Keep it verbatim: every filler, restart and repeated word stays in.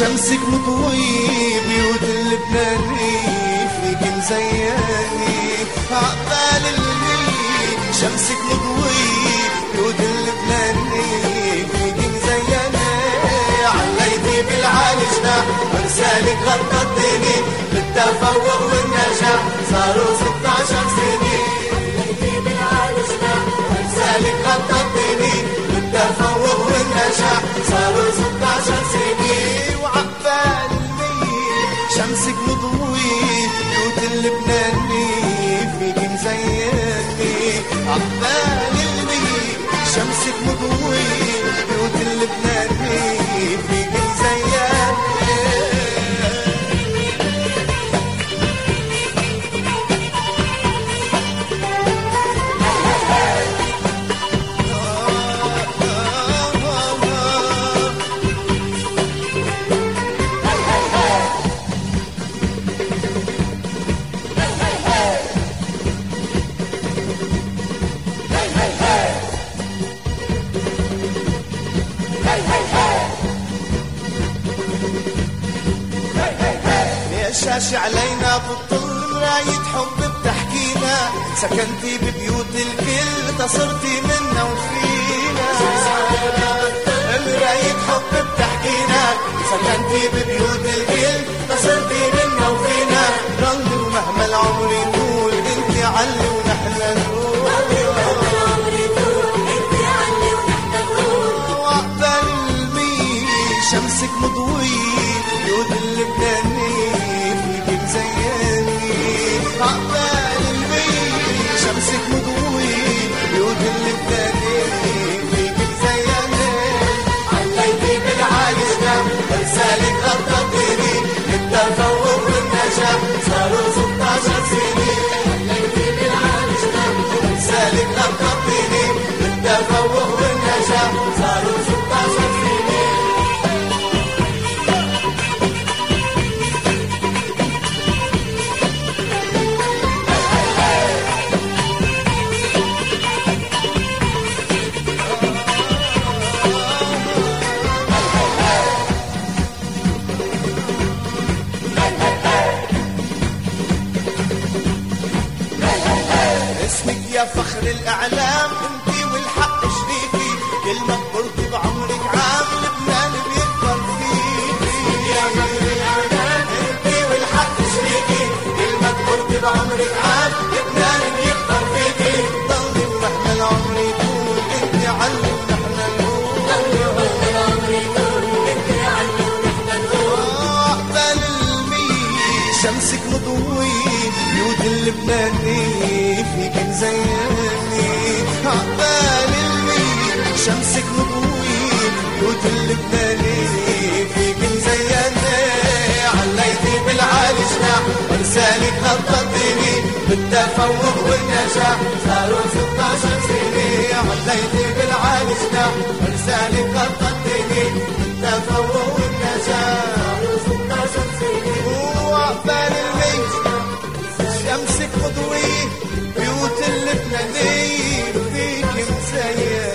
شمسك مضوي بيوت اللبناني فيك مزياني عقبال الميل. شمسك مضوي بيوت اللبناني فيك مزياني عليتي بالعالي جناح ورسالك غطتني بالتفوق والنجاح صاروا ستة عشر سنين. عليتي بالعالي جناح ورسالك غطتني بالتفوق والنجاح صاروا ستة عشر سنين وعقبال الميل. شمسك مضوي بيوت اللبناني فيك مزياني عقبال الميل. شمسك مضوي بيوت اللبناني فيك مزياني. شاشة علينا بالطل مراية حب بتحكينا سكنتي ببيوت الكل تصرتي منا وفينا. مراية حب بتحكينا سكنتي ببيوت الكل تصرتي منا وفينا. رمي ومهما العمر يطول انت علي ونحن نقول وعقبال الميل. شمسك مضوي بيوت اللبناني فيك مزياني عقبال الميل. شمسك مضوي بيوت اللبناني فيك مزياني عليتي بالعالي جناح ورسالك غطتني بالتفوق والنجاح صاروا ستة عشر سنين. عليتي بالعالي جناح ورسالك غطتني بالتفوق والنجاح صاروا ستة عشر سنين. اسمك يا فخر الإعلام انتي والحق شريكي كل ما كبرتي بعمرك عام لبنان بيكبر فيكي. يا فخر الإعلام انتي والحق شريكي كل ما كبرتي بعمرك عام لبنان بيكبر فيكي. ضلي ومهما العمر يطول انتي علي ونحن نقول ضلي ومهما العمر يطول انتي علي ونحن نقول عقبال الميل. شمسك مضوي بيوت اللبناني فيك مزياني عقبال الميل. شمسك مضوي بيوت اللبناني فيك مزياني عليتي بالعالي جناح ورسالك غطتني بالتفوق والنجاح صاروا ستة عشر سنين. عليتي بالعالي جناح ورسالك غطتني بالتفوق والنجاح صاروا ستة عشر سنين وعقبال الميل. شمسك مضوي بيوت اللبناني فيك مزياني